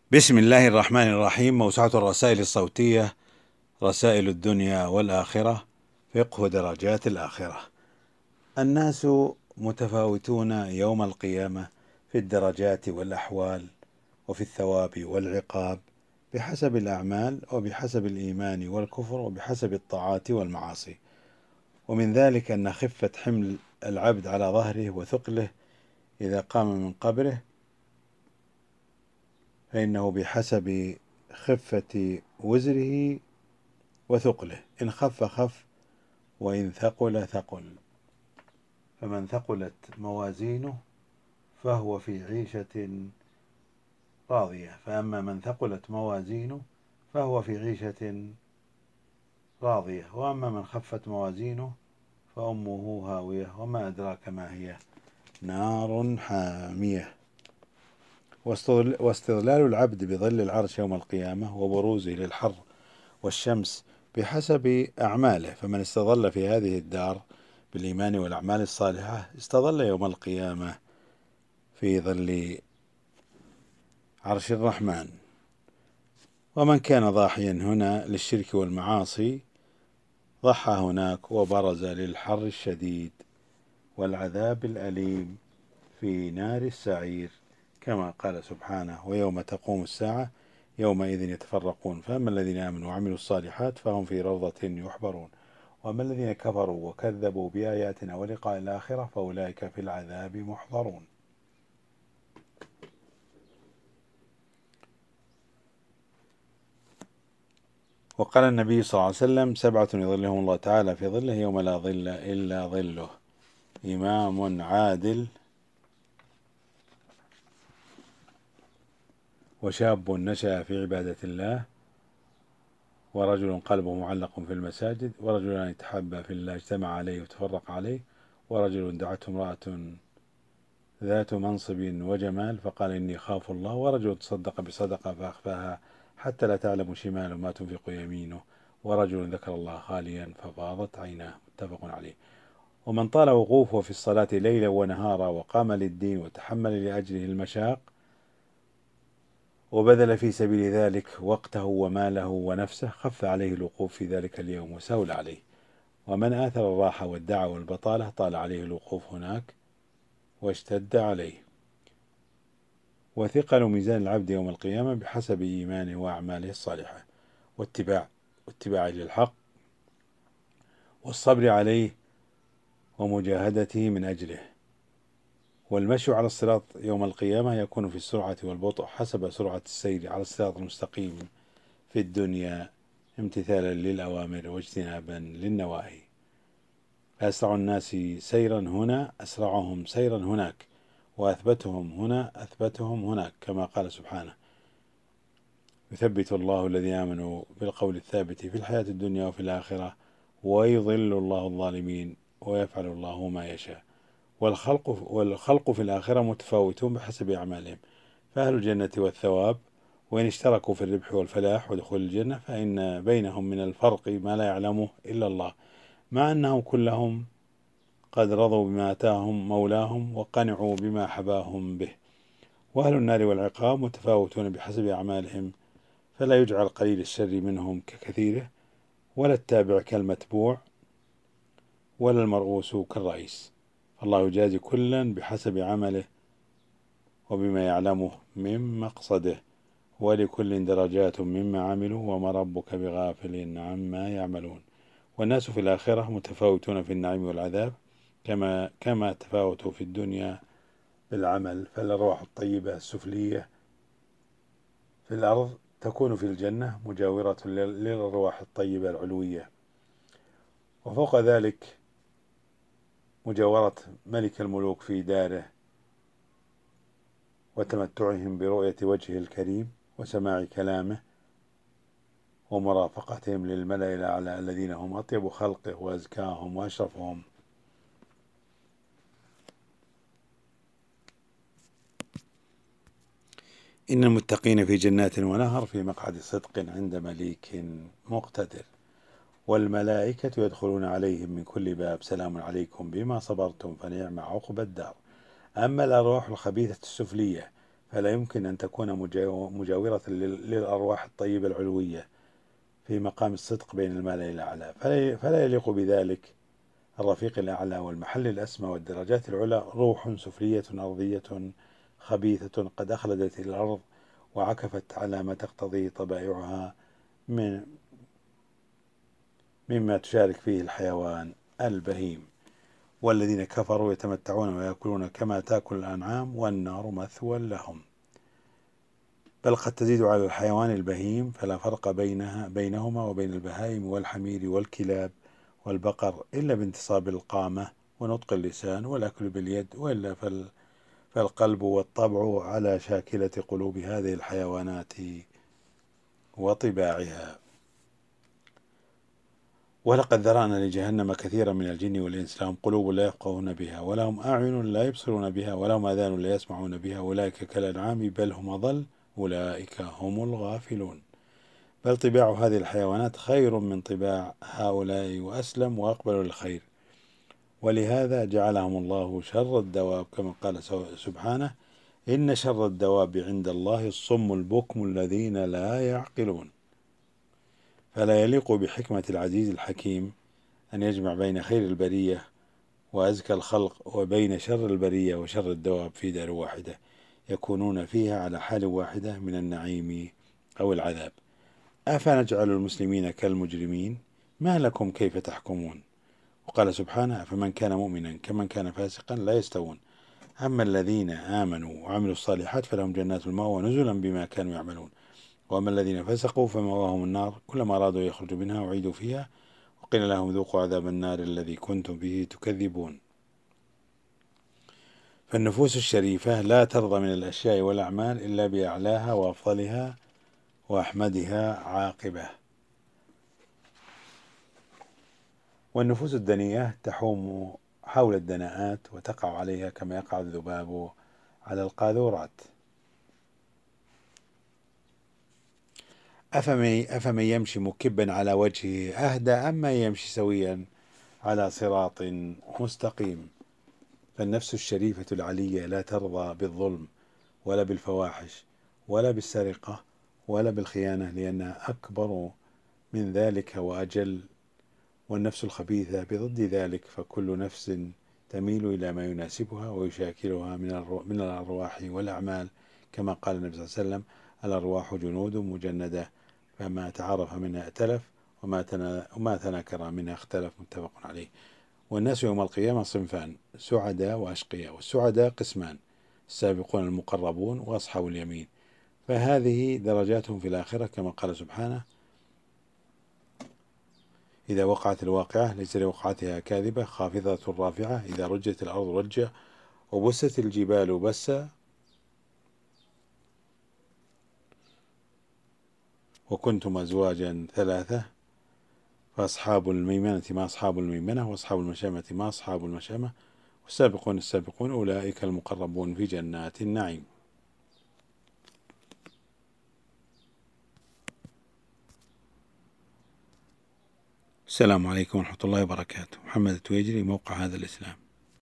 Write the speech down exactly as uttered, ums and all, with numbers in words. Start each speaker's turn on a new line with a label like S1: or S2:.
S1: بسم الله الرحمن الرحيم. موسوعة الرسائل الصوتية، رسائل الدنيا والآخرة، فقه درجات الآخرة. الناس متفاوتون يوم القيامة في الدرجات والأحوال وفي الثواب والعقاب بحسب الأعمال وبحسب الإيمان والكفر وبحسب الطاعات والمعاصي. ومن ذلك أن خفة حمل العبد على ظهره وثقله إذا قام من قبره فإنه بحسب خفة وزره وثقله، إن خف خف وإن ثقل ثقل. فمن ثقلت موازينه فهو في عيشة راضية، فأما من ثقلت موازينه فهو في عيشة راضية، وأما من خفت موازينه فأمه هاوية وما أدراك ما هي، نار حامية. واستظلال العبد بظل العرش يوم القيامة وبروزه للحر والشمس بحسب أعماله، فمن استظل في هذه الدار بالإيمان والأعمال الصالحة استظل يوم القيامة في ظل عرش الرحمن. ومن كان ضاحيا هنا للشرك والمعاصي ضحى هناك وبرز للحر الشديد والعذاب الأليم في نار السعير، كما قال سبحانه: ويوم تقوم الساعة يومئذ يتفرقون، فأما الذين آمنوا وعملوا الصالحات فهم في روضة يحبرون، وأما الذين كفروا وكذبوا بآياتنا ولقاء الآخرة فأولئك في العذاب محضرون. وقال النبي صلى الله عليه وسلم: سبعة يظلهم الله تعالى في ظله يوم لا ظل إلا ظله: إمام عادل، وشاب نشأ في عبادة الله، ورجل قلبه معلق في المساجد، ورجلان يتحابا في الله اجتمع عليه وتفرق عليه، ورجل دعته امرأة ذات منصب وجمال فقال إني خاف الله، ورجل تصدق بصدقة فأخفاها حتى لا تعلم شماله ما تنفق يمينه، ورجل ذكر الله خاليا ففاضت عيناه، متفق عليه. ومن طال وقوفه في الصلاة ليلا ونهارا وقام للدين وتحمل لأجله المشاق وبذل في سبيل ذلك وقته وماله ونفسه خف عليه الوقوف في ذلك اليوم وسهل عليه. ومن آثر الراحة والدعوة والبطالة طال عليه الوقوف هناك واشتد عليه. وثقل ميزان العبد يوم القيامة بحسب إيمانه وأعماله الصالحة واتباع واتباعه للحق والصبر عليه ومجاهدته من أجله. والمشي على الصراط يوم القيامة يكون في السرعة والبطء حسب سرعة السير على الصراط المستقيم في الدنيا امتثالا للأوامر واجتنابا للنواهي. فأسرع الناس سيرا هنا أسرعهم سيرا هناك، وأثبتهم هنا أثبتهم هناك، كما قال سبحانه: يثبت الله الذين آمنوا بالقول الثابت في الحياة الدنيا وفي الآخرة ويضل الله الظالمين ويفعل الله ما يشاء. والخلق, والخلق في الآخرة متفاوتون بحسب أعمالهم، فأهل الجنة والثواب وإن اشتركوا في الربح والفلاح ودخول الجنة فإن بينهم من الفرق ما لا يعلمه إلا الله، مع أنهم كلهم قد رضوا بما آتاهم مولاهم وقنعوا بما حباهم به. وأهل النار والعقاب متفاوتون بحسب أعمالهم، فلا يجعل قليل الشر منهم ككثيره، ولا التابع كالمتبوع، ولا المرؤوس كالرئيس، فالله يجازي كلا بحسب عمله وبما يعلمه من مقصده، ولكل درجات مما عملوا وما ربك بغافل عما يعملون. والناس في الآخرة متفاوتون في النعيم والعذاب كما كما تفاوتوا في الدنيا بالعمل، فالأرواح الطيبة السفلية في الأرض تكون في الجنة مجاورة للأرواح الطيبة العلوية، وفوق ذلك مجاورة ملك الملوك في داره وتمتعهم برؤية وجهه الكريم وسماع كلامه ومرافقتهم للملأ الأعلى الذين هم أطيب خلقه وأزكاهم وأشرفهم. إن المتقين في جنات ونهر في مقعد صدق عند مليك مقتدر. والملائكة يدخلون عليهم من كل باب سلام عليكم بما صبرتم فنعم عقبى الدار. أما الأرواح الخبيثة السفلية فلا يمكن أن تكون مجاورة للأرواح الطيبة العلوية في مقام الصدق بين الملأ الأعلى، فلا يليق بذلك الرفيق الأعلى والمحل الأسمى والدرجات العلى روح سفلية أرضية خبيثة قد أخلدت إلى الأرض وعكفت على ما تقتضيه طبائعها من مما تشارك فيه الحيوان البهيم. والذين كفروا يتمتعون ويأكلون كما تأكل الأنعام والنار مثوى لهم. بل قد تزيد على الحيوان البهيم، فلا فرق بينها بينهما وبين البهائم والحمير والكلاب والبقر إلا بانتصاب القامة ونطق اللسان والأكل باليد، وإلا فالقلب والطبع على شاكلة قلوب هذه الحيوانات وطباعها. ولقد ذرأنا لجهنم كثيرا من الجن والإنس لهم قلوب لا يفقهون بها ولهم أعين لا يبصرون بها ولهم آذان لا يسمعون بها أولئك كالأنعام بل هم أضل أولئك هم الغافلون. بل طباع هذه الحيوانات خير من طباع هؤلاء وأسلم وأقبل للخير، ولهذا جعلهم الله شر الدواب، كما قال سبحانه إن شر الدواب عند الله الصم البكم الذين لا يعقلون. فلا يليق بحكمة العزيز الحكيم أن يجمع بين خير البرية وأزكى الخلق وبين شر البرية وشر الدواب في دار واحدة يكونون فيها على حال واحدة من النعيم أو العذاب. أفنجعل المسلمين كالمجرمين ما لكم كيف تحكمون. وقال سبحانه فمن كان مؤمنا كمن كان فاسقا لا يستوون أما الذين آمنوا وعملوا الصالحات فلهم جنات المأوى نزلا بما كانوا يعملون وأما الذين فسقوا فمأواهم النار كلما أرادوا يخرجوا منها أعيدوا فيها وقيل لهم ذوقوا عذاب النار الذي كنتم به تكذبون. فالنفوس الشريفة لا ترضى من الأشياء والأعمال إلا بأعلاها وأفضلها وأحمدها عاقبة، والنفوس الدنيئة تحوم حول الدناءات وتقع عليها كما يقع الذباب على القاذورات. أفمن يمشي مكبا على وجهه أهدى أما يمشي سويا على صراط مستقيم. فالنفس الشريفة العلية لا ترضى بالظلم ولا بالفواحش ولا بالسرقة ولا بالخيانة لأنها أكبر من ذلك وأجل، والنفس الخبيثة بضد ذلك، فكل نفس تميل إلى ما يناسبها ويشاكلها من الأرواح والأعمال، كما قال النبي صلى الله عليه وسلم الأرواح جنود مجندة فما تعرف منها ائتلف وما تناكر منها اختلف، متفق عليه. والناس يوم القيامة صنفان سعداء وأشقياء، والسعداء قسمان السابقون المقربون وأصحاب اليمين، فهذه درجاتهم في الآخرة كما قال سبحانه إذا وقعت الواقعة ليس لوقعتها كاذبة خافضة رافعة إذا رجت الأرض رجة وبست الجبال بسا وكنتم أزواجا ثلاثة فأصحاب الميمنة ما أصحاب الميمنة وأصحاب المشأمة ما أصحاب المشأمة والسابقون السابقون أولئك المقربون في جنات النعيم. السلام عليكم ورحمة الله وبركاته. محمد التويجري، موقع هذا الإسلام.